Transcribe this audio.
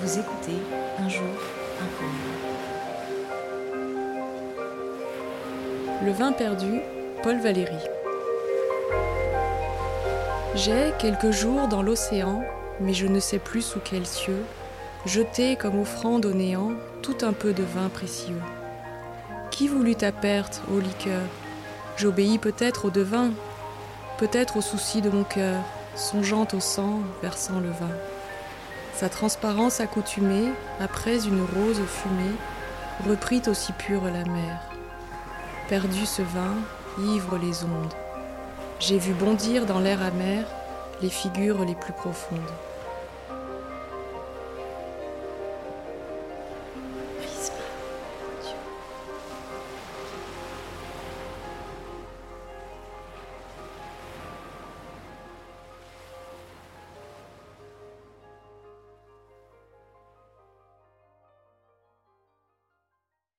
Vous écoutez Un jour, un poème. Le vin perdu, Paul Valéry. J'ai, quelques jours dans l'océan, mais je ne sais plus sous quels cieux, jeté comme offrande au néant tout un peu de vin précieux. Qui voulut ta perte, ô liqueur ? J'obéis peut-être au devin, peut-être au souci de mon cœur, songeant au sang, versant le vin. Sa transparence accoutumée, après une rose fumée, reprit aussi pure la mer. Perdu ce vin, ivre les ondes. J'ai vu bondir dans l'air amer les figures les plus profondes.